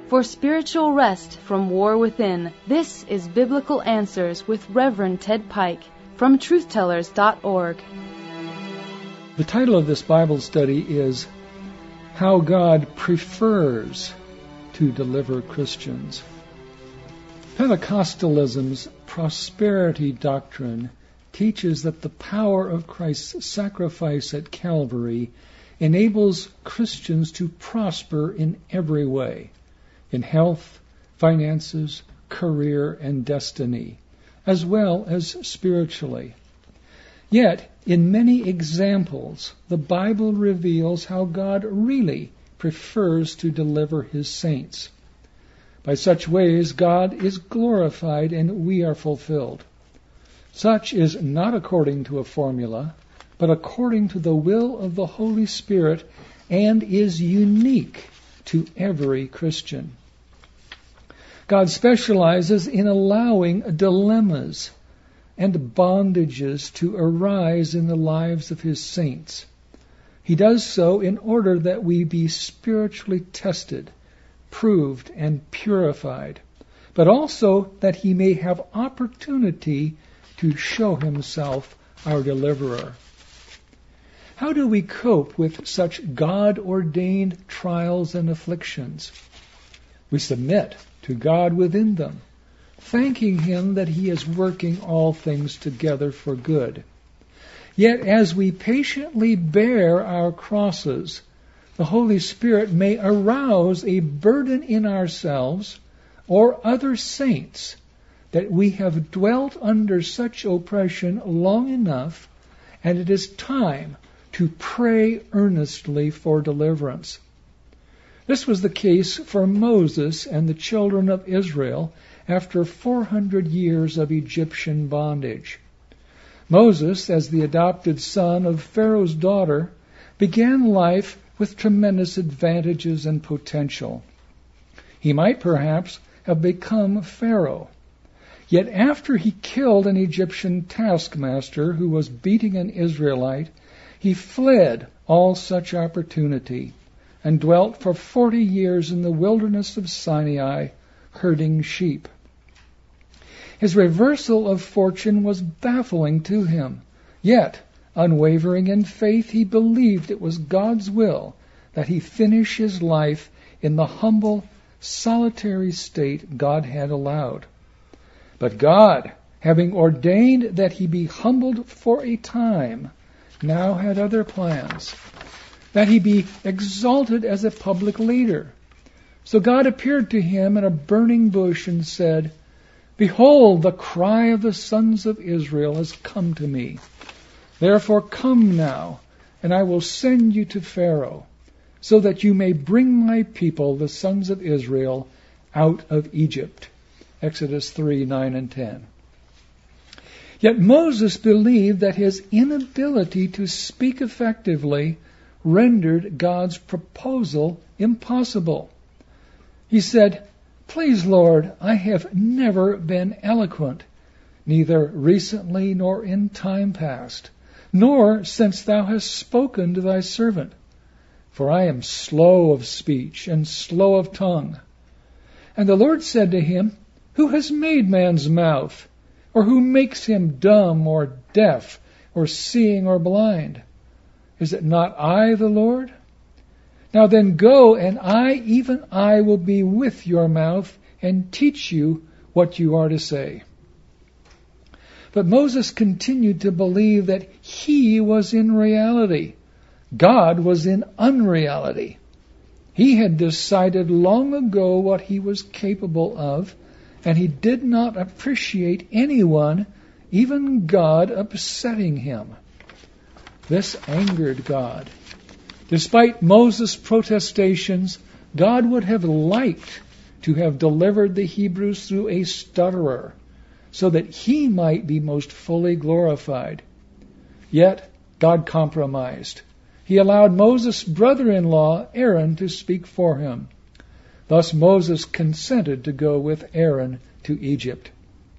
For spiritual rest from war within, this is Biblical Answers with Reverend Ted Pike from truthtellers.org. The title of this Bible study is How God Prefers to Deliver Christians. Pentecostalism's prosperity doctrine teaches that the power of Christ's sacrifice at Calvary enables Christians to prosper in every way, in health, finances, career, and destiny, as well as spiritually. Yet, in many examples, the Bible reveals how God really prefers to deliver His saints. By such ways, God is glorified and we are fulfilled. Such is not according to a formula, but according to the will of the Holy Spirit, and is unique to every Christian. God specializes in allowing dilemmas and bondages to arise in the lives of His saints. He does so in order that we be spiritually tested, proved, and purified, but also that He may have opportunity to show Himself our deliverer. How do we cope with such God-ordained trials and afflictions? We submit to God within them, thanking Him that He is working all things together for good. Yet as we patiently bear our crosses, the Holy Spirit may arouse a burden in ourselves or other saints that we have dwelt under such oppression long enough, and it is time to pray earnestly for deliverance. This was the case for Moses and the children of Israel after 400 years of Egyptian bondage. Moses, as the adopted son of Pharaoh's daughter, began life with tremendous advantages and potential. He might perhaps have become Pharaoh. Yet after he killed an Egyptian taskmaster who was beating an Israelite, he fled all such opportunity and dwelt for 40 years in the wilderness of Sinai, herding sheep. His reversal of fortune was baffling to him, yet, unwavering in faith, he believed it was God's will that he finish his life in the humble, solitary state God had allowed. But God, having ordained that he be humbled for a time, now had other plans, that he be exalted as a public leader. So God appeared to him in a burning bush and said, "Behold, the cry of the sons of Israel has come to me. Therefore come now, and I will send you to Pharaoh, so that you may bring my people, the sons of Israel, out of Egypt." Exodus 3:9 and 10. Yet Moses believed that his inability to speak effectively rendered God's proposal impossible. He said, "Please, Lord, I have never been eloquent, neither recently nor in time past, nor since thou hast spoken to thy servant. For I am slow of speech and slow of tongue." And the Lord said to him, "Who has made man's mouth? Or who makes him dumb or deaf or seeing or blind? Is it not I, the Lord? Now then go, and I, even I, will be with your mouth and teach you what you are to say." But Moses continued to believe that he was in reality. God was in unreality. He had decided long ago what he was capable of, and he did not appreciate anyone, even God, upsetting him. This angered God. Despite Moses' protestations, God would have liked to have delivered the Hebrews through a stutterer, so that he might be most fully glorified. Yet God compromised. He allowed Moses' brother-in-law, Aaron, to speak for him. Thus Moses consented to go with Aaron to Egypt.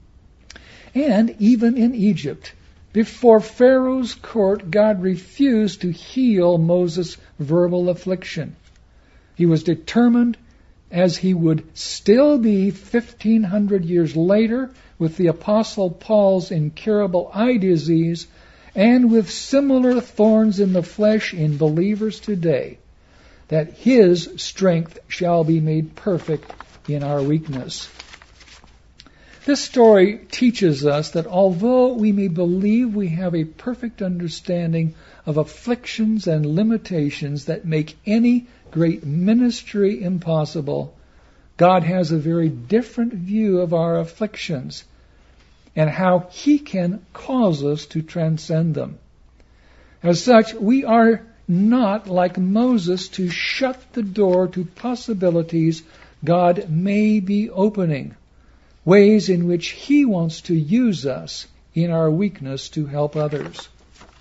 And even in Egypt, before Pharaoh's court, God refused to heal Moses' verbal affliction. He was determined as he would still be 1,500 years later with the Apostle Paul's incurable eye disease and with similar thorns in the flesh in believers today, that his strength shall be made perfect in our weakness. This story teaches us that although we may believe we have a perfect understanding of afflictions and limitations that make any great ministry impossible, God has a very different view of our afflictions and how He can cause us to transcend them. As such, we are not like Moses to shut the door to possibilities God may be opening, ways in which He wants to use us in our weakness to help others.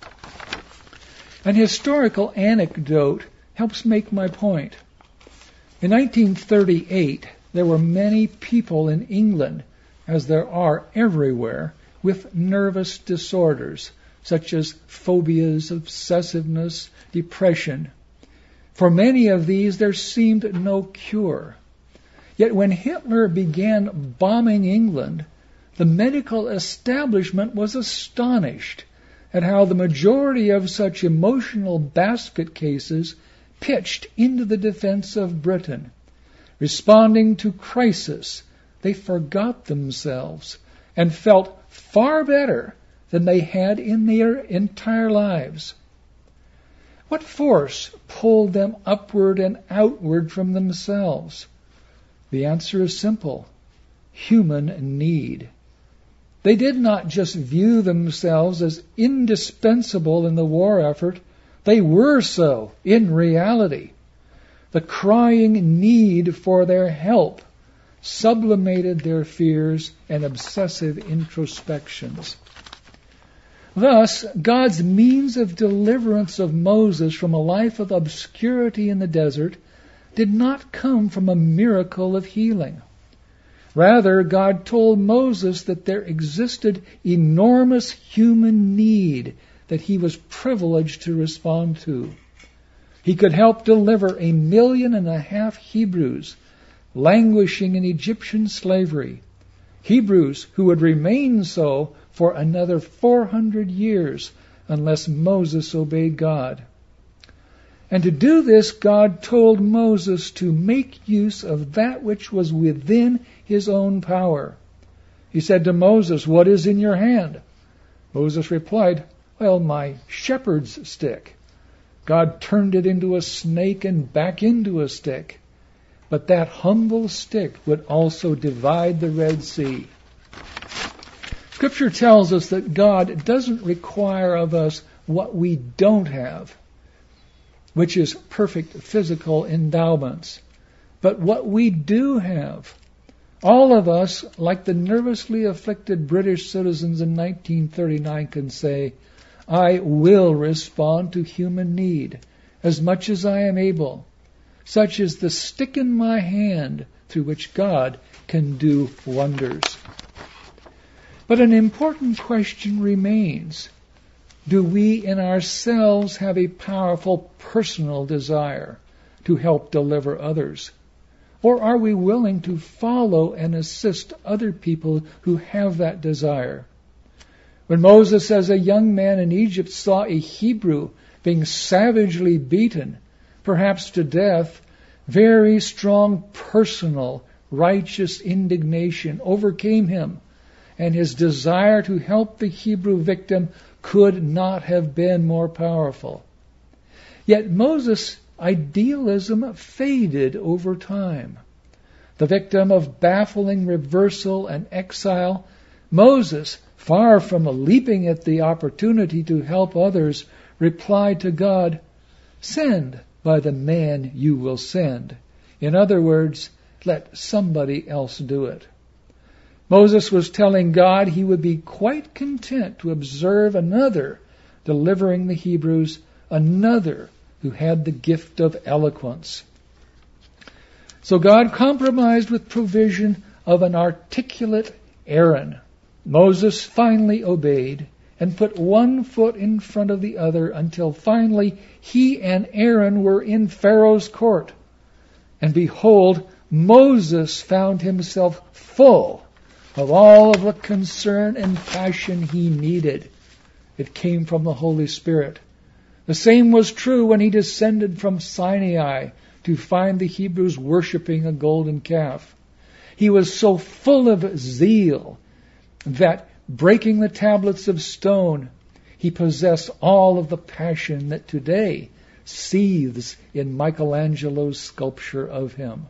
An historical anecdote helps make my point. In 1938, there were many people in England, as there are everywhere, with nervous disorders, such as phobias, obsessiveness, depression. For many of these, there seemed no cure. Yet when Hitler began bombing England, the medical establishment was astonished at how the majority of such emotional basket cases pitched into the defense of Britain. Responding to crisis, they forgot themselves and felt far better than they had in their entire lives. What force pulled them upward and outward from themselves? The answer is simple: human need. They did not just view themselves as indispensable in the war effort, they were so in reality. The crying need for their help sublimated their fears and obsessive introspections. Thus, God's means of deliverance of Moses from a life of obscurity in the desert did not come from a miracle of healing. Rather, God told Moses that there existed enormous human need that he was privileged to respond to. He could help deliver 1.5 million Hebrews languishing in Egyptian slavery, Hebrews who would remain so for another 400 years unless Moses obeyed God. And to do this, God told Moses to make use of that which was within his own power. He said to Moses, "What is in your hand?" Moses replied, "Well, my shepherd's stick." God turned it into a snake and back into a stick. But that humble stick would also divide the Red Sea. Scripture tells us that God doesn't require of us what we don't have, which is perfect physical endowments, but what we do have. All of us, like the nervously afflicted British citizens in 1939, can say, "I will respond to human need as much as I am able." Such is the stick in my hand through which God can do wonders. But an important question remains. Do we in ourselves have a powerful personal desire to help deliver others? Or are we willing to follow and assist other people who have that desire? When Moses, as a young man in Egypt, saw a Hebrew being savagely beaten, perhaps to death, very strong personal, righteous indignation overcame him, and his desire to help the Hebrew victim could not have been more powerful. Yet Moses' idealism faded over time. The victim of baffling reversal and exile, Moses, far from leaping at the opportunity to help others, replied to God, "Send by the man you will send." In other words, let somebody else do it. Moses was telling God he would be quite content to observe another delivering the Hebrews, another who had the gift of eloquence. So God compromised with provision of an articulate Aaron. Moses finally obeyed and put one foot in front of the other until finally he and Aaron were in Pharaoh's court. And behold, Moses found himself full of all of the concern and passion he needed. It came from the Holy Spirit. The same was true when he descended from Sinai to find the Hebrews worshiping a golden calf. He was so full of zeal that, breaking the tablets of stone, he possessed all of the passion that today seethes in Michelangelo's sculpture of him.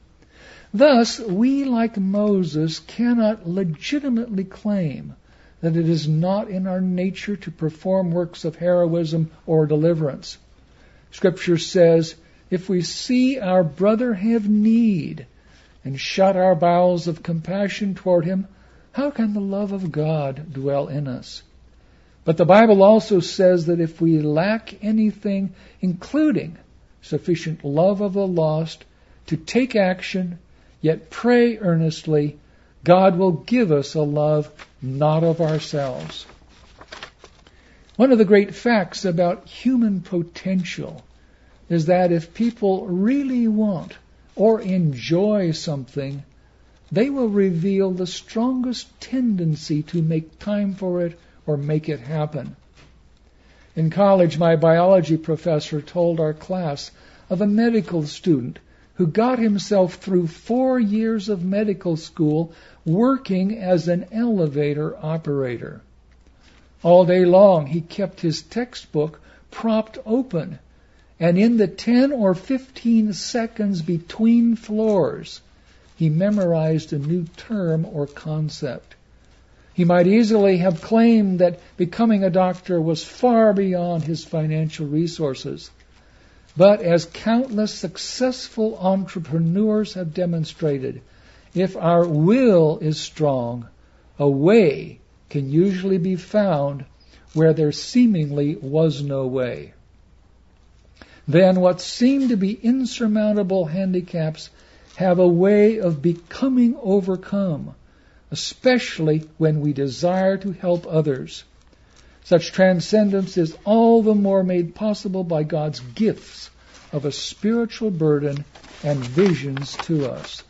Thus, we, like Moses, cannot legitimately claim that it is not in our nature to perform works of heroism or deliverance. Scripture says, if we see our brother have need and shut our bowels of compassion toward him, how can the love of God dwell in us? But the Bible also says that if we lack anything, including sufficient love of the lost, to take action, yet pray earnestly, God will give us a love not of ourselves. One of the great facts about human potential is that if people really want or enjoy something, they will reveal the strongest tendency to make time for it or make it happen. In college, my biology professor told our class of a medical student who got himself through 4 years of medical school working as an elevator operator. All day long, he kept his textbook propped open, and in the 10 or 15 seconds between floors, he memorized a new term or concept. He might easily have claimed that becoming a doctor was far beyond his financial resources. But as countless successful entrepreneurs have demonstrated, if our will is strong, a way can usually be found where there seemingly was no way. Then what seem to be insurmountable handicaps have a way of becoming overcome, especially when we desire to help others. Such transcendence is all the more made possible by God's gifts of a spiritual burden and visions to us.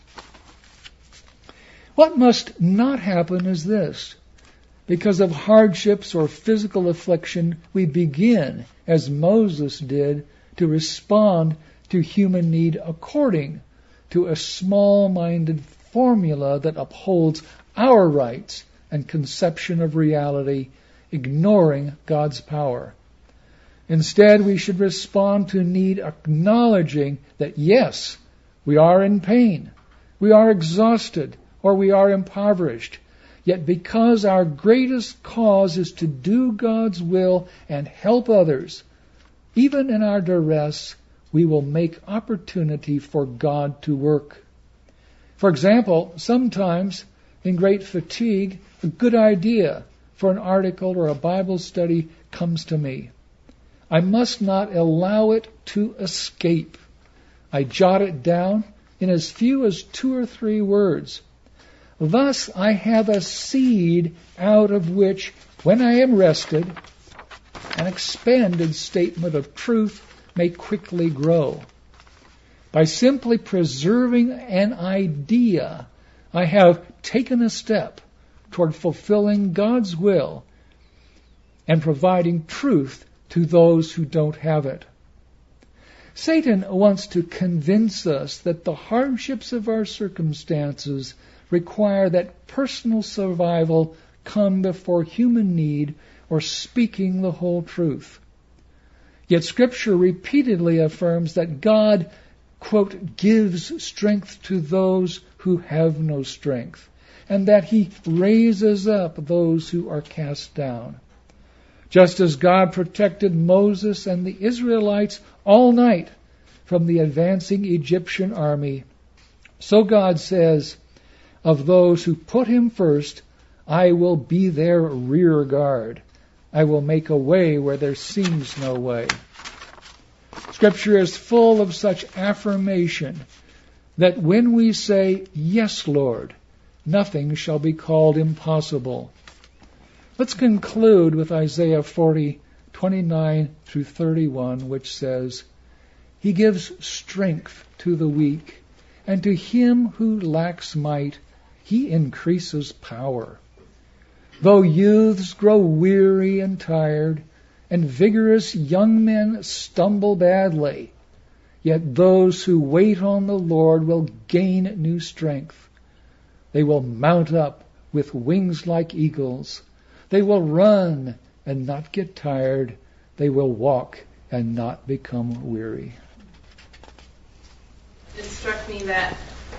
What must not happen is this. Because of hardships or physical affliction, we begin, as Moses did, to respond to human need according to a small-minded formula that upholds our rights and conception of reality, ignoring God's power. Instead, we should respond to need acknowledging that, yes, we are in pain, we are exhausted, or we are impoverished. Yet because our greatest cause is to do God's will and help others, even in our duress, we will make opportunity for God to work. For example, sometimes in great fatigue, a good idea for an article or a Bible study comes to me. I must not allow it to escape. I jot it down in as few as 2 or 3 words. Thus I have a seed out of which, when I am rested, an expanded statement of truth may quickly grow. By simply preserving an idea, I have taken a step toward fulfilling God's will and providing truth to those who don't have it. Satan wants to convince us that the hardships of our circumstances require that personal survival come before human need or speaking the whole truth. Yet Scripture repeatedly affirms that God, quote, gives strength to those who have no strength, and that He raises up those who are cast down. Just as God protected Moses and the Israelites all night from the advancing Egyptian army, so God says, of those who put Him first, I will be their rear guard. I will make a way where there seems no way. Scripture is full of such affirmation that when we say, yes, Lord, nothing shall be called impossible. Let's conclude with Isaiah 40:29 through 31, which says, He gives strength to the weak and to him who lacks might, he increases power. Though youths grow weary and tired, and vigorous young men stumble badly, yet those who wait on the Lord will gain new strength. They will mount up with wings like eagles. They will run and not get tired. They will walk and not become weary. It struck me that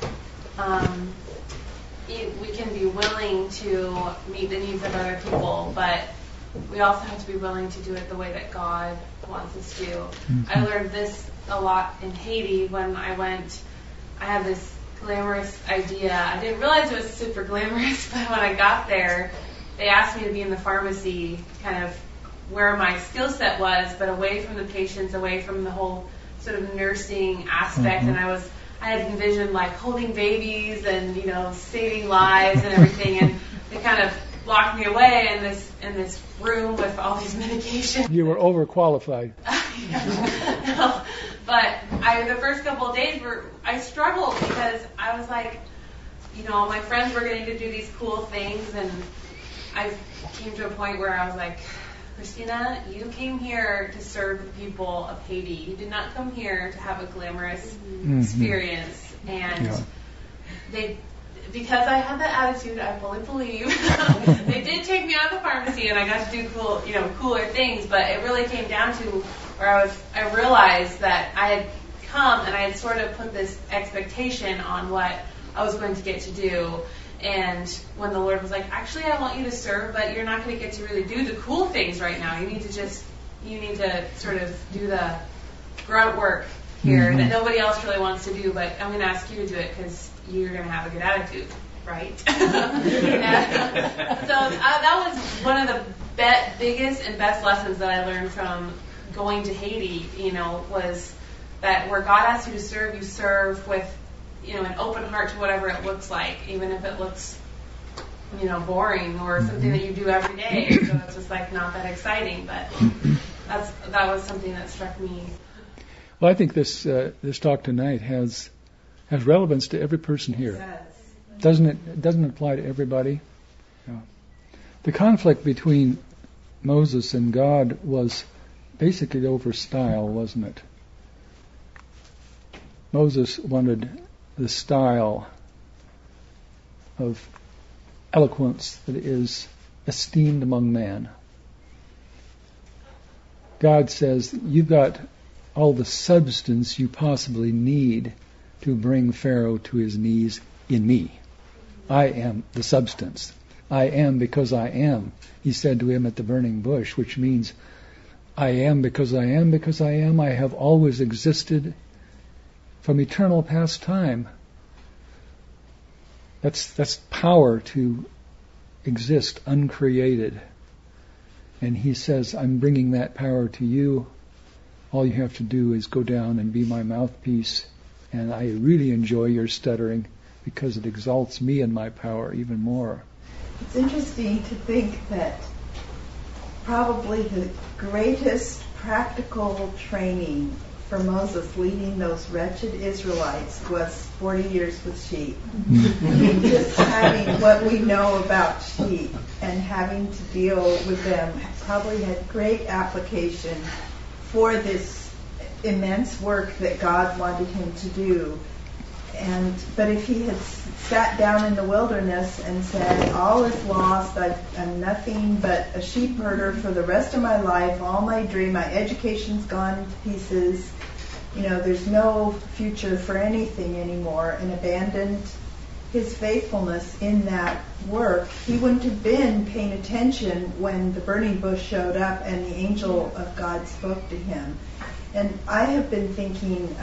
we can be willing to meet the needs of other people, but we also have to be willing to do it the way that God wants us to. Mm-hmm. I learned this a lot in Haiti when I went. I had this glamorous idea. I didn't realize it was super glamorous, but when I got there, they asked me to be in the pharmacy, kind of where my skill set was, but away from the patients, away from the whole sort of nursing aspect. Mm-hmm. And I had envisioned like holding babies and, saving lives and everything, and they kind of locked me away in this room with all these medications. You were overqualified. No, but the first couple of days I struggled because I was like, my friends were getting to do these cool things, and I came to a point where I was like, Christina, you came here to serve the people of Haiti. You did not come here to have a glamorous experience. And because I had that attitude, I fully believe, they did take me out of the pharmacy and I got to do cooler things, but it really came down to where I realized that I had come and I had sort of put this expectation on what I was going to get to do. And when the Lord was like, actually, I want you to serve, but you're not going to get to really do the cool things right now. You need to sort of do the grunt work here that nobody else really wants to do, but I'm going to ask you to do it because you're going to have a good attitude, right? So that was one of the biggest and best lessons that I learned from going to Haiti, was that where God asks you to serve with an open heart to whatever it looks like, even if it looks, boring or something that you do every day. So it's just like not that exciting, but that was something that struck me. Well, I think this talk tonight has relevance to every person here. Doesn't it? It doesn't apply to everybody. Yeah. The conflict between Moses and God was basically over style, wasn't it? Moses wanted the style of eloquence that is esteemed among man. God says, you've got all the substance you possibly need to bring Pharaoh to his knees in me. I am the substance. I am because I am, he said to him at the burning bush, which means I am because I am because I am. I have always existed from eternal past time. That's power to exist uncreated. And he says, I'm bringing that power to you. All you have to do is go down and be my mouthpiece. And I really enjoy your stuttering because it exalts me and my power even more. It's interesting to think that probably the greatest practical training for Moses leading those wretched Israelites was 40 years with sheep. Just having what we know about sheep and having to deal with them probably had great application for this immense work that God wanted him to do. But if he had sat down in the wilderness and said, all is lost, I'm nothing but a sheep herder for the rest of my life, all my dream, my education's gone to pieces, there's no future for anything anymore, and abandoned his faithfulness in that work, he wouldn't have been paying attention when the burning bush showed up and the angel of God spoke to him. And I have been thinking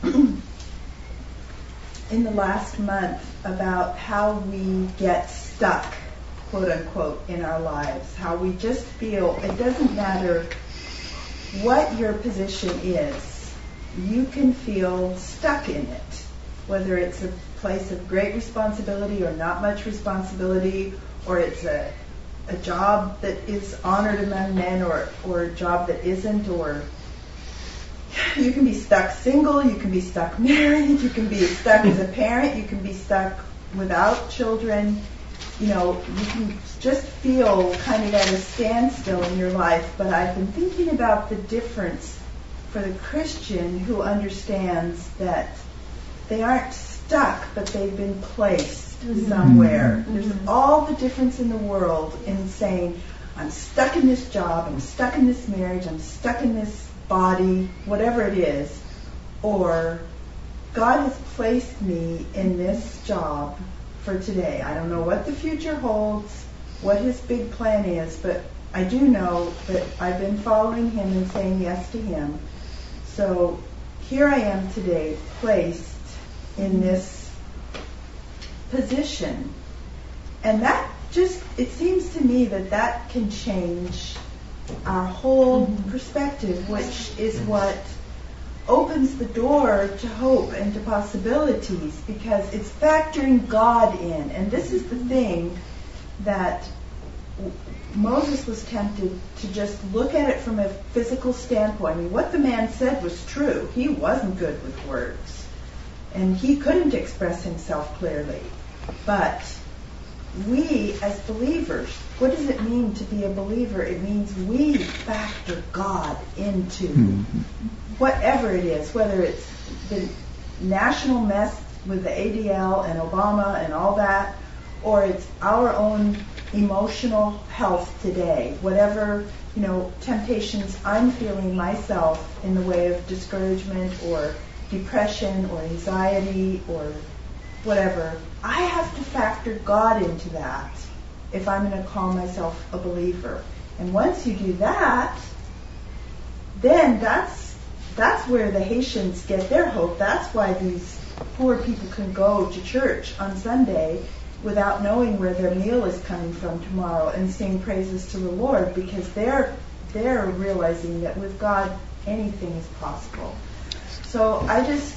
in the last month about how we get stuck, quote unquote, in our lives, how we just feel it doesn't matter what your position is, you can feel stuck in it, whether it's a place of great responsibility or not much responsibility, or it's a job that is honored among men or a job that isn't, or You can be stuck single, you can be stuck married, you can be stuck as a parent, you can be stuck without children. You know, you can just feel kind of at a standstill in your life. But I've been thinking about the difference for the Christian who understands that they aren't stuck, but they've been placed somewhere. There's all the difference in the world in saying, I'm stuck in this job, I'm stuck in this marriage, I'm stuck in this body, whatever it is, or God has placed me in this job for today. I don't know what the future holds, what His big plan is, but I do know that I've been following Him and saying yes to Him. So here I am today, placed in this position. And that just, it seems to me that that can change our whole perspective, which is what opens the door to hope and to possibilities, because it's factoring God in. And this is the thing that Moses was tempted to just look at it from a physical standpoint. I mean, what the man said was true. He wasn't good with words, and he couldn't express himself clearly. But we, as believers, what does it mean to be a believer? It means we factor God into whatever it is, whether it's the national mess with the ADL and Obama and all that, or it's our own emotional health today, whatever, you know, temptations I'm feeling myself in the way of discouragement or depression or anxiety or whatever. I have to factor God into that if I'm going to call myself a believer. And once you do that, then that's where the Haitians get their hope. That's why these poor people can go to church on Sunday without knowing where their meal is coming from tomorrow and sing praises to the Lord, because they're realizing that with God anything is possible. So I just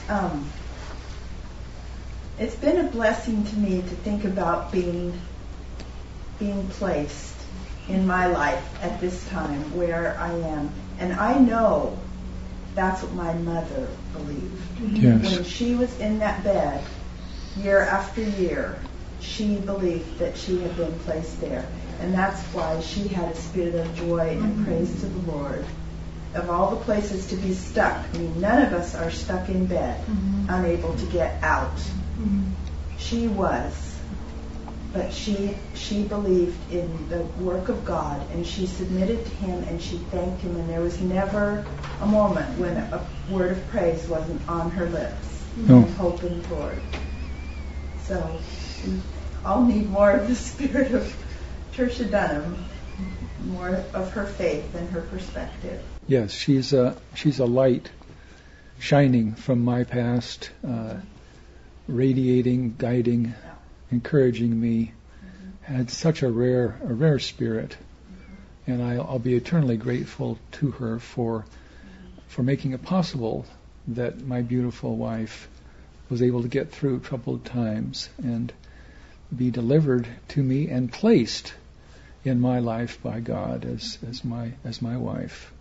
it's been a blessing to me to think about being placed in my life at this time where I am. And I know that's what my mother believed. Yes. When she was in that bed, year after year, she believed that she had been placed there. And that's why she had a spirit of joy and praise to the Lord. Of all the places to be stuck, I mean, none of us are stuck in bed, unable to get out. She was. But she believed in the work of God, and she submitted to Him, and she thanked Him, and there was never a moment when a word of praise wasn't on her lips. And hope and Lord. So we all need more of the spirit of Tertia Dunham, more of her faith and her perspective. Yes, she's a light shining from my past, radiating, guiding, encouraging me. Had such a rare spirit, and I'll be eternally grateful to her for making it possible that my beautiful wife was able to get through troubled times and be delivered to me and placed in my life by God as my wife.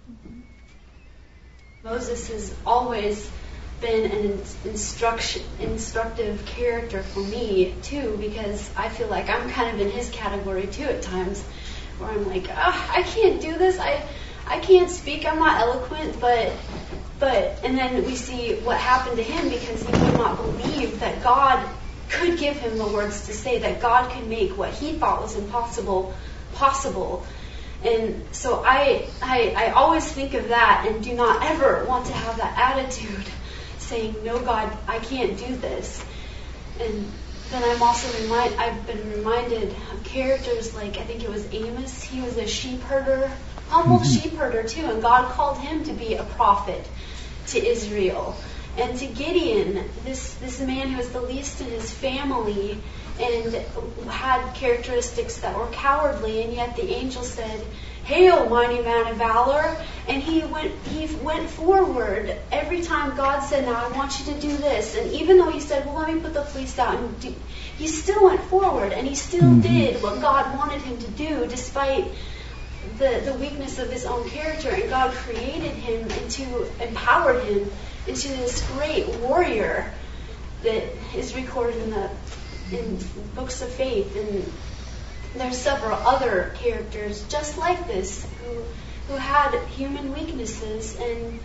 Moses has always been an instructive character for me too, because I feel like I'm kind of in his category too at times, where I'm like, I can't do this, I can't speak, I'm not eloquent, but and then we see what happened to him because he would not believe that God could give him the words to say, that God could make what he thought was impossible possible. And so I always think of that and do not ever want to have that attitude saying, no, God, I can't do this. And then I've been reminded of characters like, I think it was Amos. He was a sheep herder, humble sheep herder too, and God called him to be a prophet to Israel. And to Gideon, this man who was the least in his family and had characteristics that were cowardly, and yet the angel said, "Hail, mighty man of valor!" And he went forward every time God said, "Now I want you to do this." And even though he said, "Well, let me put the fleece down," he still went forward, and he still did what God wanted him to do, despite the weakness of his own character, and God created him empowered him into this great warrior that is recorded in books of faith. And there's several other characters just like this who had human weaknesses, and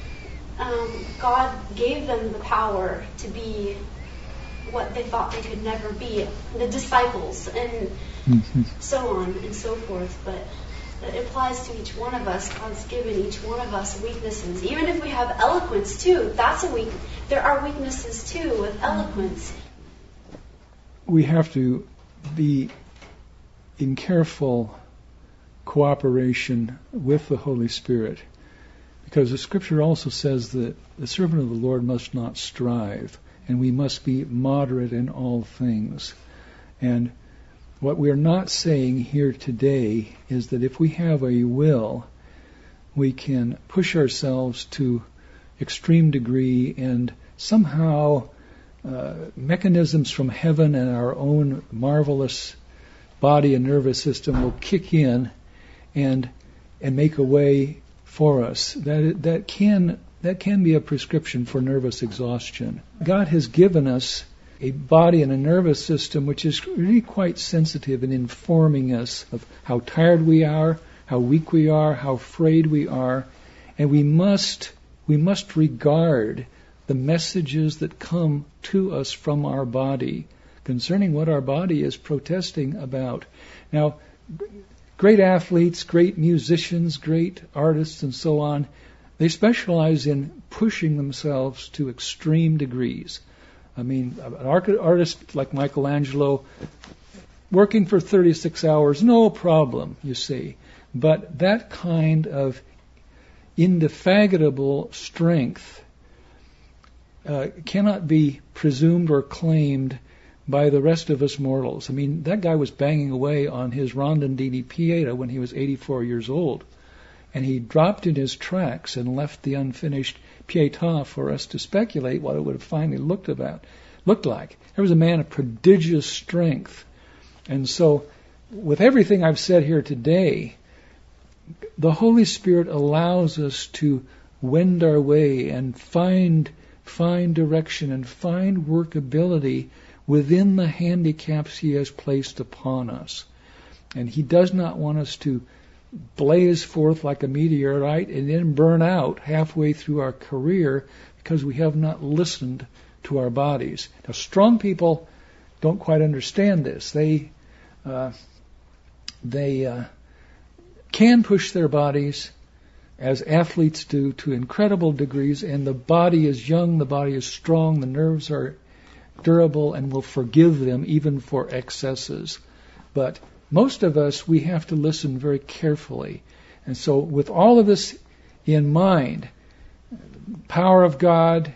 God gave them the power to be what they thought they could never be, the disciples, and so on and so forth. But that applies to each one of us. God's given each one of us weaknesses. Even if we have eloquence too, that's a weakness. There are weaknesses too with eloquence. We have to be in careful cooperation with the Holy Spirit, because the Scripture also says that the servant of the Lord must not strive, and we must be moderate in all things. And what we are not saying here today is that if we have a will, we can push ourselves to extreme degree, and somehow mechanisms from heaven and our own marvelous body and nervous system will kick in and make a way for us. That can be a prescription for nervous exhaustion. God has given us a body and a nervous system which is really quite sensitive in informing us of how tired we are, how weak we are, how afraid we are, and we must regard the messages that come to us from our body concerning what our body is protesting about. Now, great athletes, great musicians, great artists, and so on, they specialize in pushing themselves to extreme degrees. I mean, an artist like Michelangelo, working for 36 hours, no problem, you see. But that kind of indefatigable strength cannot be presumed or claimed by the rest of us mortals. I mean, that guy was banging away on his Rondandini Pieta when he was 84 years old. And he dropped in his tracks and left the unfinished Pietà for us to speculate what it would have finally looked like. There was a man of prodigious strength. And so, with everything I've said here today, the Holy Spirit allows us to wend our way and find direction and find workability within the handicaps He has placed upon us. And He does not want us to blaze forth like a meteorite and then burn out halfway through our career because we have not listened to our bodies. Now, strong people don't quite understand this. They can push their bodies as athletes do to incredible degrees, and the body is young, the body is strong, the nerves are durable and will forgive them even for excesses. But most of us, we have to listen very carefully. And so with all of this in mind, power of God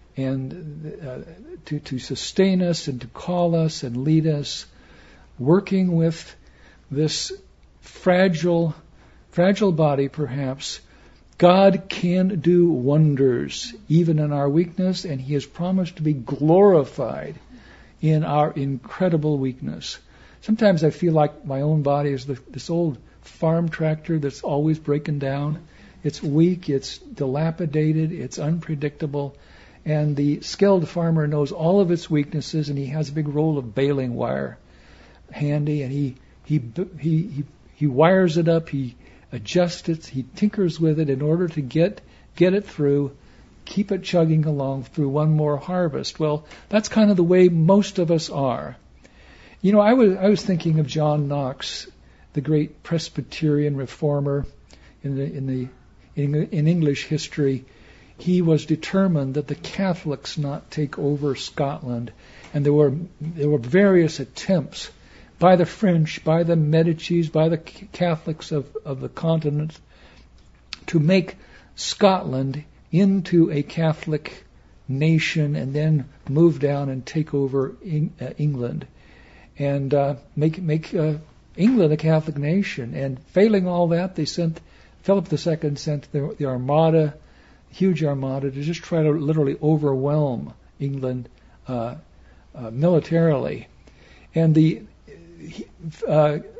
and to sustain us and to call us and lead us, working with this fragile body perhaps, God can do wonders even in our weakness, and He has promised to be glorified in our incredible weakness. Sometimes I feel like my own body is this old farm tractor that's always breaking down. It's weak, it's dilapidated, it's unpredictable, and the skilled farmer knows all of its weaknesses, and he has a big roll of baling wire handy, and he wires it up, he adjusts it, he tinkers with it in order to get it through, keep it chugging along through one more harvest. Well, that's kind of the way most of us are. You know, I was thinking of John Knox, the great Presbyterian reformer in English history. He was determined that the Catholics not take over Scotland, and there were various attempts by the French, by the Medicis, by the Catholics of the continent to make Scotland into a Catholic nation and then move down and take over England. And make England a Catholic nation. And failing all that, Philip II sent the Armada, huge Armada, to just try to literally overwhelm England militarily. And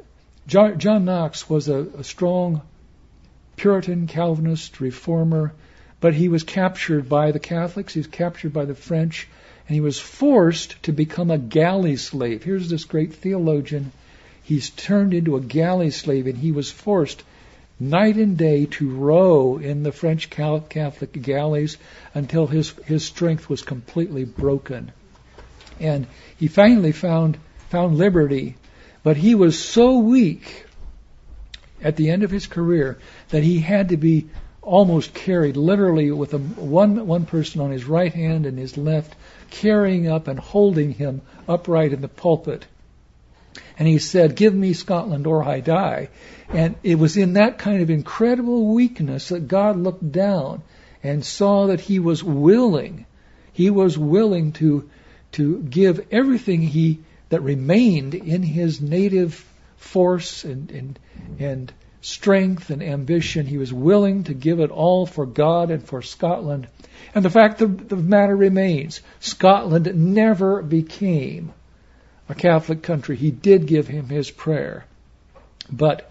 John Knox was a strong Puritan, Calvinist, reformer, but he was captured by the Catholics, he was captured by the French, and he was forced to become a galley slave. Here's this great theologian. He's turned into a galley slave, and he was forced night and day to row in the French Catholic galleys until his strength was completely broken. And he finally found liberty, but he was so weak at the end of his career that he had to be almost carried literally with one person on his right hand and his left, carrying up and holding him upright in the pulpit. And he said, "Give me Scotland or I die." And it was in that kind of incredible weakness that God looked down and saw that he was willing. He was willing to give everything that remained in his native force and strength and ambition. He was willing to give it all for God and for Scotland. And the fact of the matter remains, Scotland never became a Catholic country. He did give him his prayer. But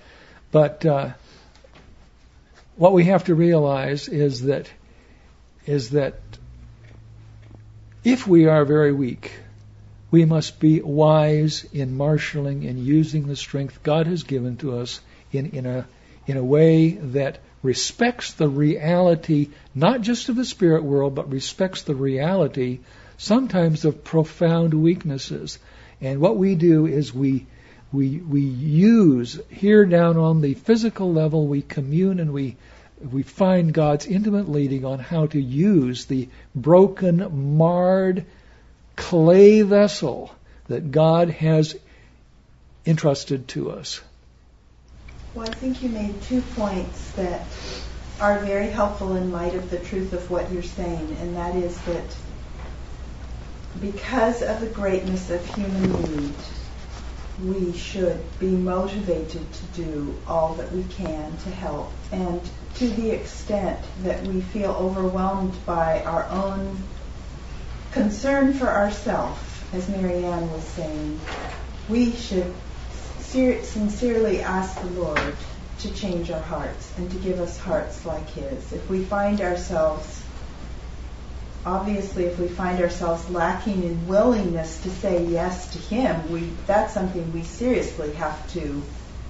what we have to realize is that if we are very weak, we must be wise in marshaling and using the strength God has given to us in a way that respects the reality, not just of the spirit world, but respects the reality sometimes of profound weaknesses. And what we do is we use here down on the physical level, we commune and we find God's intimate leading on how to use the broken, marred clay vessel that God has entrusted to us. Well, I think you made 2 points that are very helpful in light of the truth of what you're saying, and that is that because of the greatness of human need, we should be motivated to do all that we can to help. And to the extent that we feel overwhelmed by our own concern for ourselves, as Marianne was saying, we should sincerely ask the Lord to change our hearts and to give us hearts like His. If we find ourselves lacking in willingness to say yes to Him, that's something we seriously have to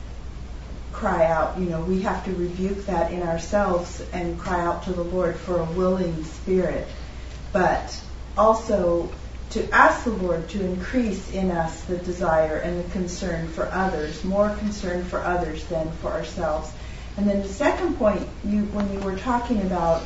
cry out. We have to rebuke that in ourselves and cry out to the Lord for a willing spirit. But also to ask the Lord to increase in us the desire and the concern for others, more concern for others than for ourselves. And then the second point, when you were talking about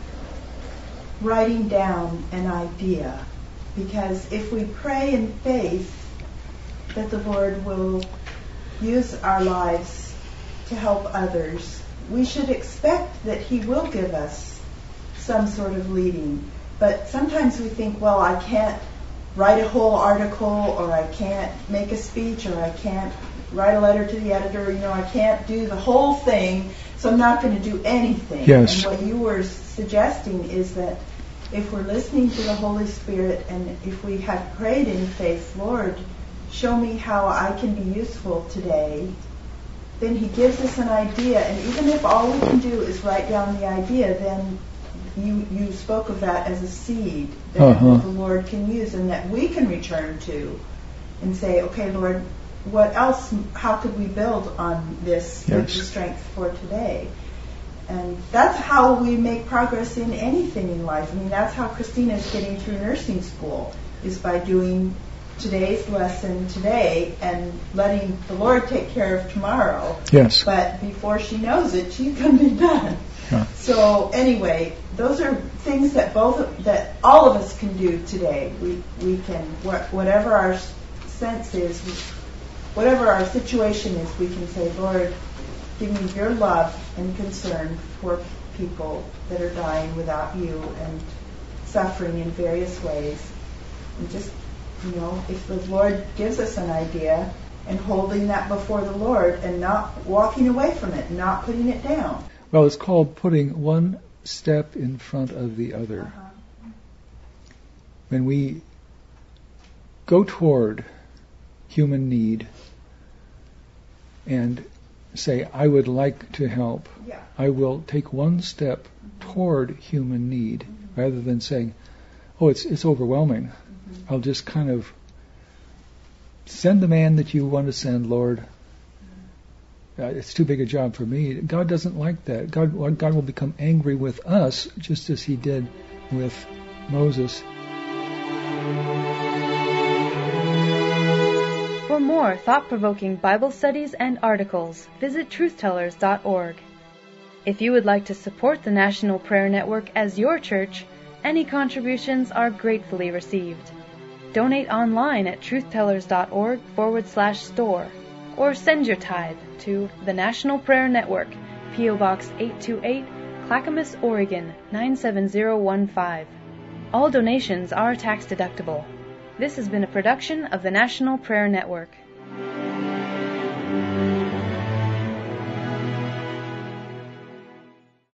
writing down an idea, because if we pray in faith that the Lord will use our lives to help others, we should expect that He will give us some sort of leading. But sometimes we think, well, I can't write a whole article, or I can't make a speech, or I can't write a letter to the editor, I can't do the whole thing, so I'm not going to do anything. Yes. And what you were suggesting is that if we're listening to the Holy Spirit, and if we have prayed in faith, Lord, show me how I can be useful today, then He gives us an idea. And even if all we can do is write down the idea, then you spoke of that as a seed that the Lord can use and that we can return to and say, okay, Lord, what else, how could we build on this with the strength for today? And that's how we make progress in anything in life. I mean, that's how Christina's getting through nursing school, is by doing today's lesson today and letting the Lord take care of tomorrow. Yes. But before she knows it, she's going to be done. Yeah. So anyway, those are things that all of us can do today. We can, whatever our sense is, whatever our situation is, we can say, Lord, give me your love and concern for people that are dying without you and suffering in various ways. And just, if the Lord gives us an idea, and holding that before the Lord and not walking away from it, not putting it down. Well, it's called putting one step in front of the other. When we go toward human need, and say, I would like to help. Yeah. I will take one step toward human need, rather than saying, oh, it's overwhelming. I'll just kind of send the man that you want to send, Lord. It's too big a job for me. God doesn't like that. God will become angry with us, just as he did with Moses. For more thought-provoking Bible studies and articles, visit truthtellers.org. If you would like to support the National Prayer Network as your church, any contributions are gratefully received. Donate online at truthtellers.org/store, or send your tithe to the National Prayer Network, P.O. Box 828, Clackamas, Oregon 97015. All donations are tax deductible. This has been a production of the National Prayer Network.